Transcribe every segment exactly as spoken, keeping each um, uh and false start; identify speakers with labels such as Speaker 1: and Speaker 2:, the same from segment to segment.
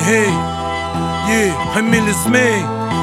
Speaker 1: Эй, ей, Хамиль и Змей.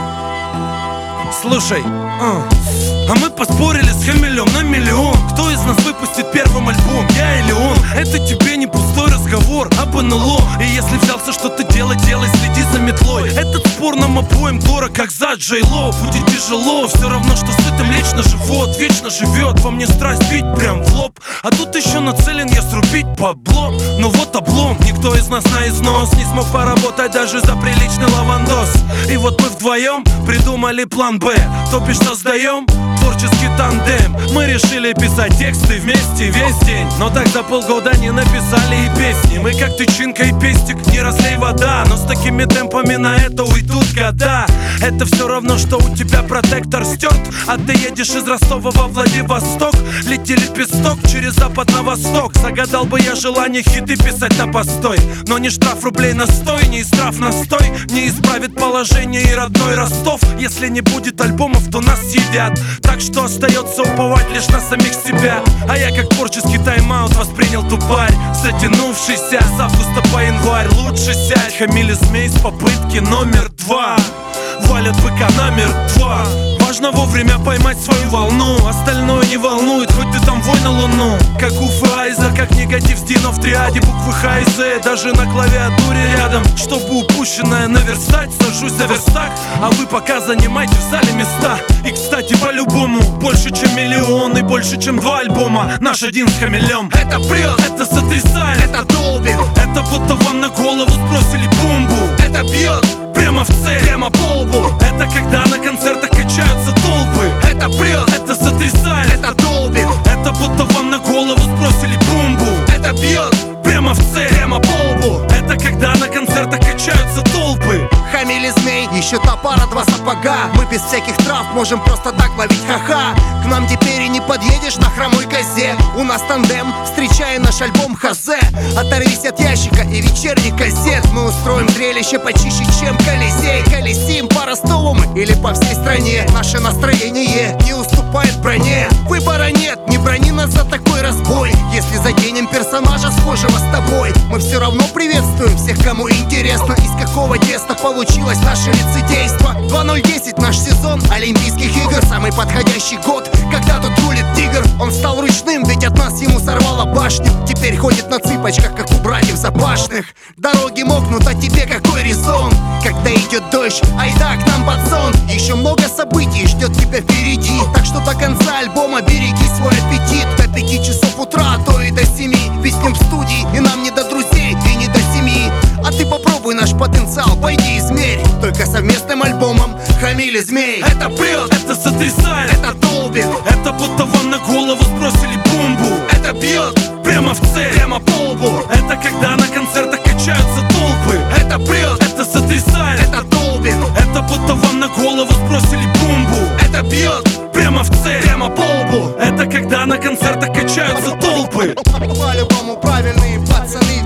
Speaker 1: Слушай, а, а мы поспорили с Хамилем на миллион. Кто из нас выпустит первым альбом, я или он? Это тебе не пустой разговор об эн эл о. И если взялся что-то делать, делай, следи за метлой. Этот спор нам обоим дорог, как за Джей Ло. Будет тяжело, все равно, что сытым лично живот. Вечно живет во мне страсть бить прям в лоб. А тут еще нацелен я срубить бабло. Но вот облом, никто из нас на износ не смог поработать даже за приличный лавандос. И вот мы вдвоем придумали план Б, то бишь создаем творческий тандем. Мы решили писать тексты вместе весь день, но так за полгода не написали и песни. Мы как тычинка и пестик, не разлей вода. Но с такими темпами на это уйдут года. Это все равно, что у тебя протектор стерт, а ты едешь из Ростова во Владивосток. Лети лепесток через запад на восток. Загадал бы я желание хиты писать на постой, но не штраф рублей на стой, не истрав настой не исправит положение и родной Ростов. Если не будет альбомов, то нас съедят. Так что остается уповать лишь на самих себя. А я как творческий тайм-аут воспринял тупарь, затянувшийся с августа по январь. Лучше сядь, Хамиль и Змей с попытки номер два. Валят быка номер два. Важно вовремя поймать свою волну. Остальное не волнует, хоть ты там вой на луну. Как Уф и Айза, как негатив с Дино в триаде. Буквы Х и З, даже на клавиатуре рядом. Чтобы упущенное наверстать, сажусь за верстак, а вы пока занимайте в зале места. И кстати, по-любому, больше чем миллион и больше чем два альбома наш один с Хамилем. Это прет, это сотрясает, это долбит. Это будто вам на голову сбросили бомбу. Это бьет прямо в цель, прямо по лбу. Это когда на концертах качаются толпы. Это прет, это сотрясает, это долбит. Это будто вам на голову сбросили бомбу. Это бьет прямо в цель, прямо по лбу. Это когда на концертах качаются толпы.
Speaker 2: Хамиль и Змей, еще та пара, два сапога. Мы без всяких трав можем просто так ловить ха-ха. К нам теперь и не подъедешь на хромой козе. У нас тандем, встречая наш альбом Хазе. Оторвись от ящика и вечерних газет. Мы устроим зрелище почище, чем Колизей. Колесим по Ростову мы или по всей стране. Наше настроение не уступает броне. Выбора нет, не брони нас за такой разбой. Если заденем персонажа схожего с тобой, мы все равно приветствуем всех, кому интересно, из какого теста получилось наше лицедейство. Два ноль десять наш сезон Олимпийских игр. Самый подходящий год, когда тут рулит тигр. Он стал ручным, ведь от нас ему сорвало башню. Теперь ходит на цыпочках, как у братьев Запашных. Дороги мокнут, а тебе какой резон? Когда идет дождь, айда к нам под сон. Еще много событий ждет тебя впереди. Так что до конца альбома береги свой аппетит. До пяти часов утра, а то и до семи. Виснем в студии, и нам не до друзей, и не до семьи. А ты попробуй наш потенциал, пойди измерь. Только совместным альбомом Хамиль и Змей.
Speaker 1: Это прет, это сотрясает,
Speaker 2: это долбит.
Speaker 1: Это будто вам на голову сбросили бомбу.
Speaker 2: Это бьет
Speaker 1: прямо в цель,
Speaker 2: прямо по лбу.
Speaker 1: Это когда на концертах качаются толпы.
Speaker 2: Это прет,
Speaker 1: это сотрясает,
Speaker 2: это долбит.
Speaker 1: Это будто вам на голову сбросили бомбу.
Speaker 2: Это бьет
Speaker 1: прямо в цель,
Speaker 2: прямо по лбу.
Speaker 1: Это когда на концертах качаются толпы.
Speaker 2: По-любому правильные пацаны.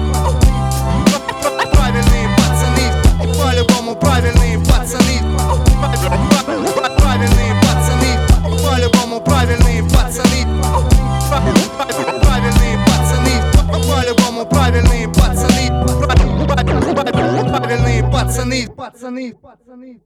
Speaker 2: Правильные пацаны. По-любому правильные пацаны. Правильные пацаны. По-любому правильные пацаны. Правильные пацаны. По-любому правильные пацаны. Правильные пацаны. Пацаны.